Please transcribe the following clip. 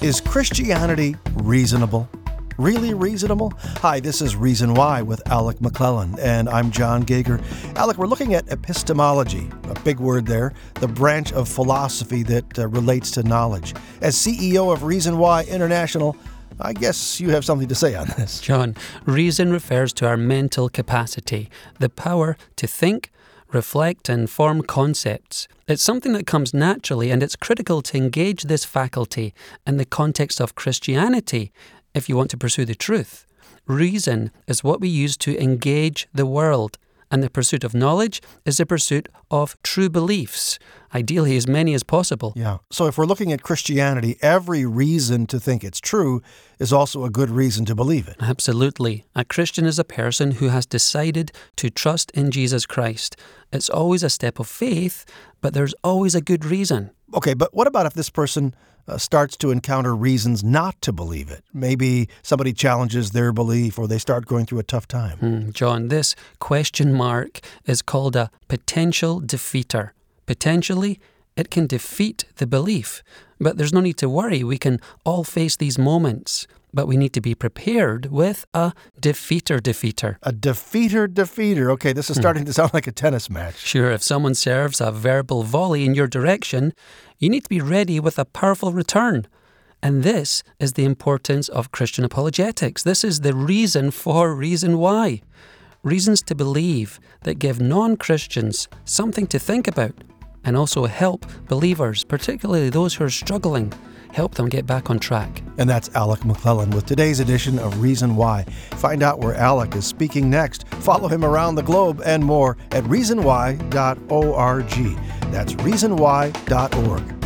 Is Christianity reasonable? Really reasonable? Hi, this is Reason Why with Alec McClellan, and I'm John Gager. Alec, we're looking at epistemology, a big word there, the branch of philosophy that relates to knowledge. As CEO of Reason Why International, I guess you have something to say on this. John, reason refers to our mental capacity, the power to think, reflect and form concepts. It's something that comes naturally, and it's critical to engage this faculty in the context of Christianity if you want to pursue the truth. Reason is what we use to engage the world, and the pursuit of knowledge is the pursuit of true beliefs, ideally as many as possible. Yeah. So if we're looking at Christianity, every reason to think it's true is also a good reason to believe it. Absolutely. A Christian is a person who has decided to trust in Jesus Christ. It's always a step of faith, but there's always a good reason. Okay, but what about if this person starts to encounter reasons not to believe it? Maybe somebody challenges their belief or they start going through a tough time. John, this question mark is called a potential defeater. Potentially, it can defeat the belief. But there's no need to worry. We can all face these moments. But we need to be prepared with a defeater. A defeater. Okay, this is starting to sound like a tennis match. Sure, if someone serves a verbal volley in your direction, you need to be ready with a powerful return. And this is the importance of Christian apologetics. This is the reason for Reason Why. Reasons to believe that give non-Christians something to think about and also help believers, particularly those who are struggling, help them get back on track. And that's Alec McClellan with today's edition of Reason Why. Find out where Alec is speaking next. Follow him around the globe and more at reasonwhy.org. That's reasonwhy.org.